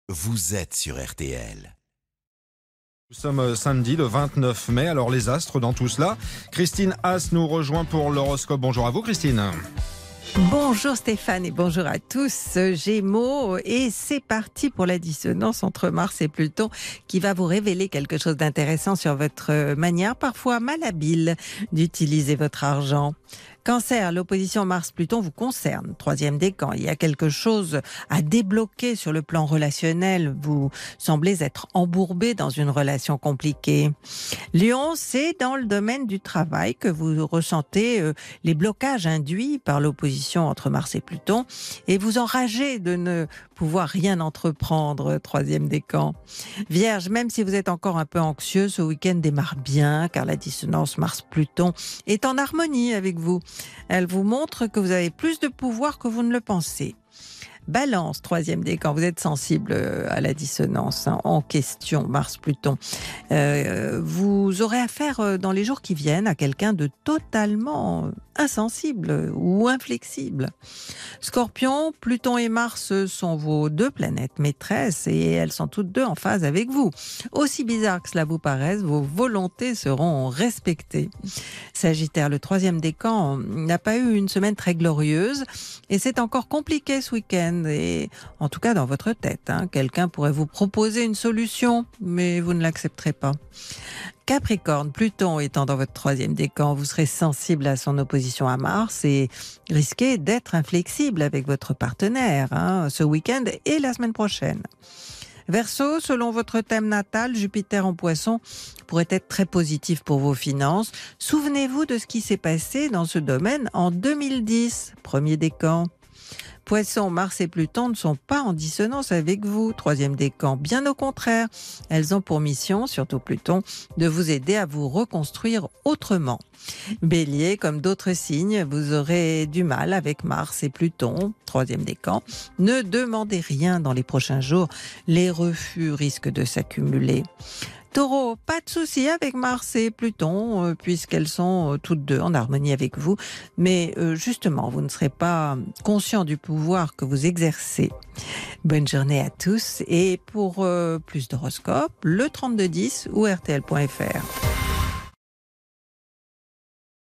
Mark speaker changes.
Speaker 1: vous êtes sur RTL.
Speaker 2: Nous sommes samedi, le 29 mai. Alors les astres dans tout cela. Christine Haas nous rejoint pour l'horoscope. Bonjour à vous Christine.
Speaker 3: Bonjour Stéphane et bonjour à tous, Gémeaux, et c'est parti pour la dissonance entre Mars et Pluton qui va vous révéler quelque chose d'intéressant sur votre manière parfois malhabile d'utiliser votre argent. Cancer, l'opposition Mars-Pluton vous concerne. 3e décan, il y a quelque chose à débloquer sur le plan relationnel. Vous semblez être embourbé dans une relation compliquée. Lion, c'est dans le domaine du travail que vous ressentez les blocages induits par l'opposition entre Mars et Pluton et vous enragez de ne pouvoir rien entreprendre. 3e décan. Vierge, même si vous êtes encore un peu anxieux, ce week-end démarre bien car la dissonance Mars-Pluton est en harmonie avec vous. Elle vous montre que vous avez plus de pouvoir que vous ne le pensez. Balance, 3e décan, vous êtes sensible à la dissonance en question, Mars-Pluton. Vous aurez affaire dans les jours qui viennent à quelqu'un de totalement insensible ou inflexible. Scorpion, Pluton et Mars sont vos deux planètes maîtresses et elles sont toutes deux en phase avec vous. Aussi bizarre que cela vous paraisse, vos volontés seront respectées. Sagittaire, le 3e décan n'a pas eu une semaine très glorieuse et c'est encore compliqué ce week-end. Et en tout cas dans votre tête, quelqu'un pourrait vous proposer une solution, mais vous ne l'accepterez pas. Capricorne, Pluton étant dans votre 3e décan, vous serez sensible à son opposition à Mars et risquez d'être inflexible avec votre partenaire ce week-end et la semaine prochaine. Verseau, selon votre thème natal, Jupiter en Poisson pourrait être très positif pour vos finances. Souvenez-vous de ce qui s'est passé dans ce domaine en 2010, 1er décan. Poisson, Mars et Pluton ne sont pas en dissonance avec vous, 3e décan. Bien au contraire, elles ont pour mission, surtout Pluton, de vous aider à vous reconstruire autrement. Bélier, comme d'autres signes, vous aurez du mal avec Mars et Pluton, 3e décan. Ne demandez rien dans les prochains jours, les refus risquent de s'accumuler. Taureau, pas de souci avec Mars et Pluton, puisqu'elles sont toutes deux en harmonie avec vous. Mais justement, vous ne serez pas conscient du pouvoir que vous exercez. Bonne journée à tous. Et pour plus d'horoscopes, le 3210 ou rtl.fr.